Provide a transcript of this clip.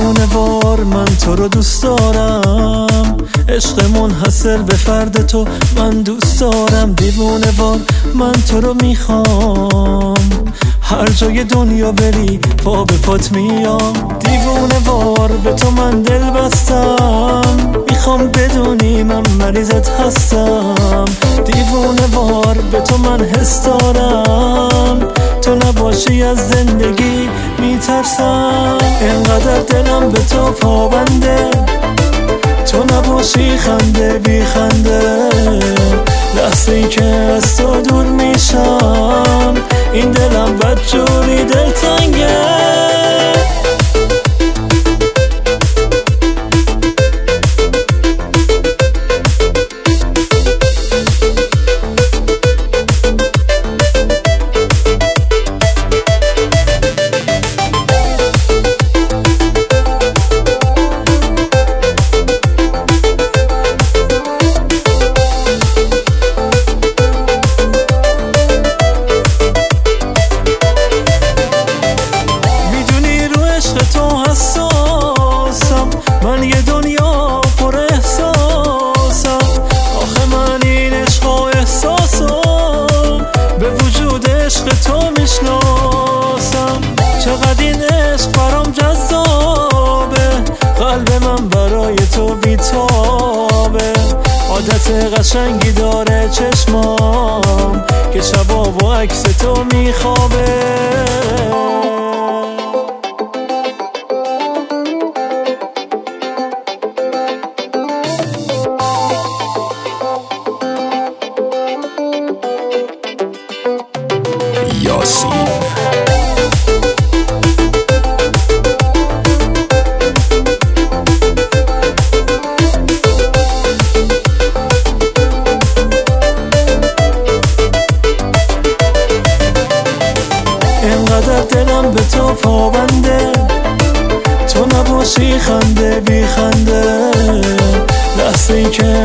دیوونه وار من تو رو دوست دارم، عشق منحصر به فرد تو من دوست دارم. دیوونه وار من تو رو میخوام، هر جای دنیا بری پا به پات میام. دیوونه وار به تو من دل بستم، میخوام بدونی من مریضت هستم. دیوونه وار به تو من حس دارم، تو نباشی از زندگی میترسم. اینقدر دلم به تو پابنده، تو نباشی خنده بی خنده. لحظه ای که از تو دور میشم، این دلم بدجوری دلتنگه. من یه دنیا پر احساسم، آخه من این عشق و احساسم به وجود عشق تو میشناسم. چقدر این عشق برام جذابه، قلب من برای تو بیتابه. عادت قشنگی داره چشمام که شبا و عکس تو میخوابه. یاسین اینقدر دلم به تو پابنده، تو نباشی خنده بی خنده. لحظه ای که